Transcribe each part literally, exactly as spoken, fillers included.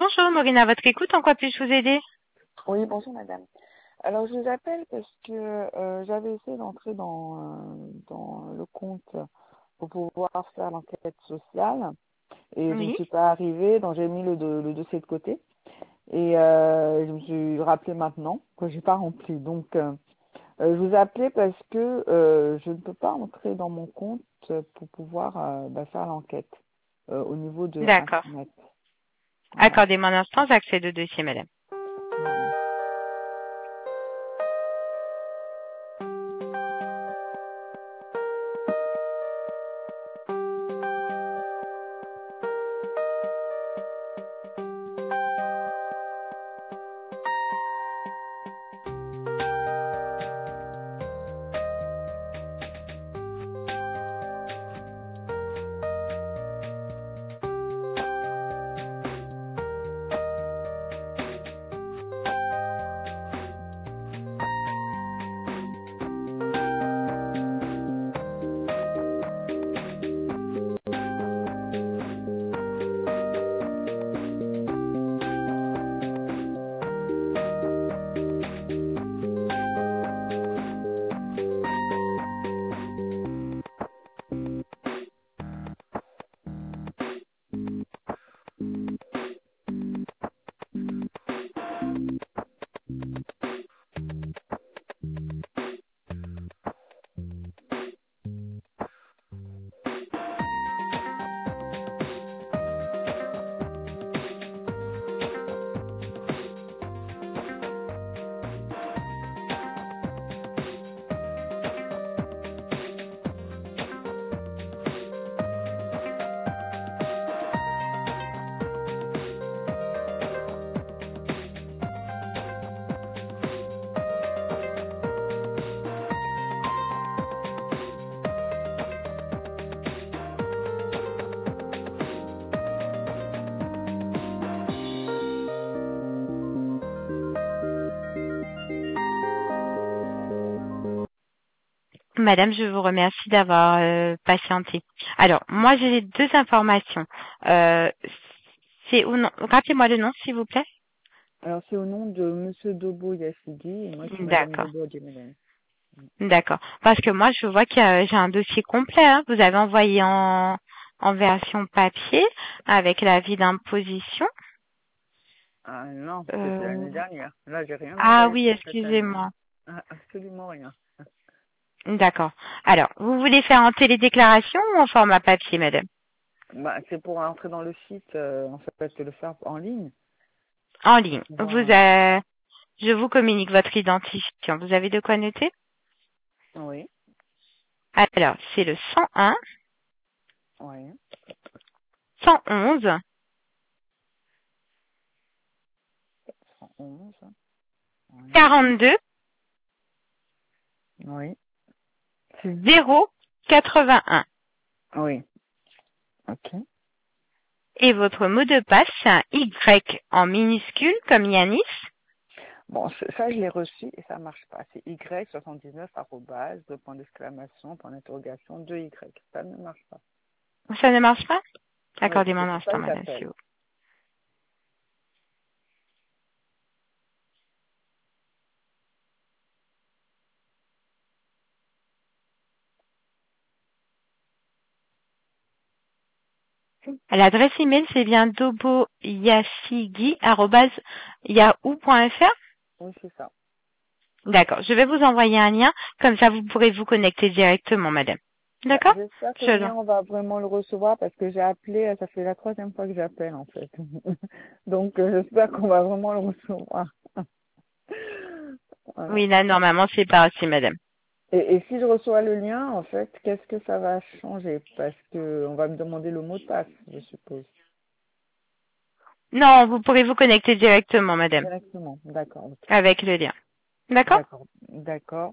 bonjour, Maureen à votre écoute, en quoi puis-je vous aider? Oui, bonjour madame. Alors je vous appelle parce que euh, j'avais essayé d'entrer dans, euh, dans le compte pour pouvoir faire l'enquête sociale et je ne Oui. suis pas arrivée, donc j'ai mis le, do- le dossier de côté et euh, je me suis rappelé maintenant que j'ai pas rempli. Donc euh, euh, je vous appelais parce que euh, je ne peux pas entrer dans mon compte pour pouvoir euh, bah, faire l'enquête euh, au niveau de D'accord. Internet. Voilà. Accordez-moi un instant, j'accède au dossier, madame. Voilà. Madame, je vous remercie d'avoir euh, patienté. Alors, moi, j'ai deux informations. Euh, c'est ou non, rappelez-moi le nom, s'il vous plaît. Alors c'est au nom de Monsieur Dobo Yassidi et moi je suis Madame D'accord. Dobo Adjemelin. D'accord. Parce que moi, je vois que j'ai un dossier complet. Hein. Vous avez envoyé en, en version papier avec l'avis d'imposition. Ah non, c'était Euh, l'année dernière. Là, j'ai rien Ah envoyé oui, pour cette année. excusez-moi. Ah, absolument rien. D'accord. Alors, vous voulez faire en télédéclaration ou en format papier, madame? Bah, c'est pour entrer dans le site, euh, en fait, le faire en ligne. En Pour ligne. Vous, pouvoir, euh, euh, je vous communique votre identifiant. Vous avez de quoi noter? Oui, Alors, c'est le cent un, oui, cent onze, cent onze. Oui, quarante-deux, oui, zéro, quatre-vingt-un. oui. Ok. Et votre mot de passe, c'est un Y en minuscule comme Yanis. Bon, c- ça, je l'ai reçu et ça marche pas. C'est Y soixante-dix-neuf arrobase, deux points d'exclamation, point d'interrogation, deux Y. Ça ne marche pas. Ça ne marche pas? Oui, Accordez-moi c'est un pour ça instant, que madame, s'il j'appelle. vous plaît. L'adresse email, c'est bien doboyasigui arobase yahoo point fr. Oui, c'est ça. D'accord. Je vais vous envoyer un lien. Comme ça, vous pourrez vous connecter directement, madame. Bah, D'accord? j'espère que le Je lien, on va vraiment le recevoir parce que j'ai appelé, euh, ça fait la troisième fois que j'appelle en fait. Donc euh, j'espère qu'on va vraiment le recevoir. Voilà. Oui, là, normalement, c'est pas aussi, madame. Et, et si je reçois le lien, en fait, qu'est-ce que ça va changer? Parce que on va me demander le mot de passe, je suppose. Non, vous pourrez vous connecter directement, madame, Directement. D'accord, ok. avec le lien. D'accord? D'accord. D'accord.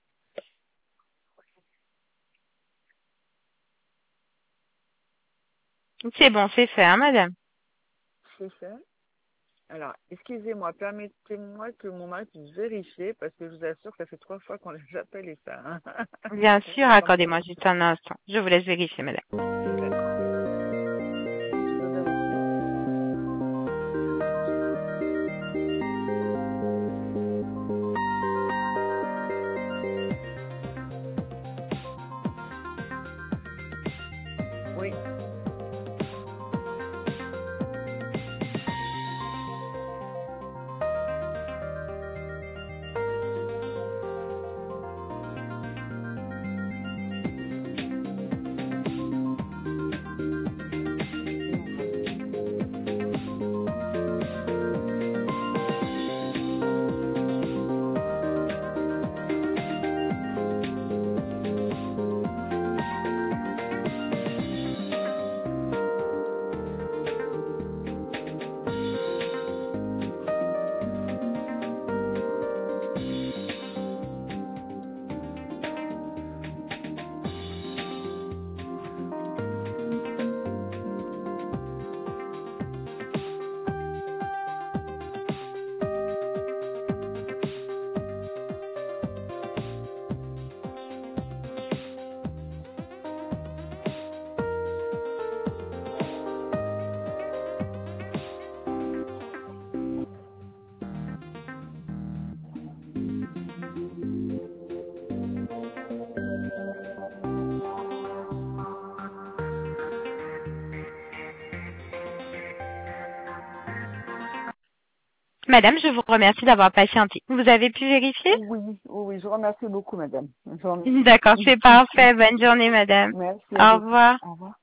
C'est bon, c'est fait, hein, madame. C'est fait. Alors, excusez-moi, permettez-moi que mon mari puisse vérifier parce que je vous assure que ça fait trois fois qu'on les appelle et ça. Hein. Bien Ça sûr, fait comme ça. accordez-moi juste un instant. Je vous laisse vérifier, madame. D'accord. Je veux vérifier. Madame, je vous remercie d'avoir patienté. Vous avez pu vérifier? Oui, oui, oui, je vous remercie beaucoup, madame. Je vous remercie. D'accord, c'est parfait. Bonne journée, madame. Merci à Au vous. revoir. Au revoir.